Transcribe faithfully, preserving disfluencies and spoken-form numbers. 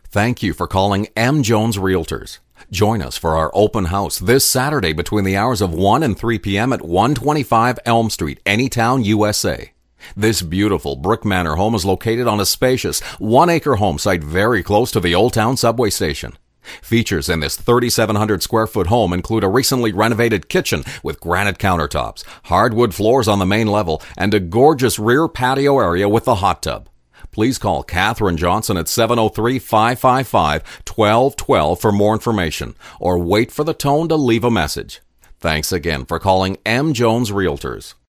Thank you for calling M. Jones Realtors. Join us for our open house this Saturday between the hours of one and three p.m. at one twenty-five Elm Street, Anytown, U S A. This beautiful brick manor home is located on a spacious one-acre home site very close to the Old Town subway station. Features in this thirty-seven hundred square foot home include a recently renovated kitchen with granite countertops, hardwood floors on the main level, and a gorgeous rear patio area with a hot tub. Please call Catherine Johnson at seven oh three, five five five, one two one two for more information, or wait for the tone to leave a message. Thanks again for calling M. Jones Realtors.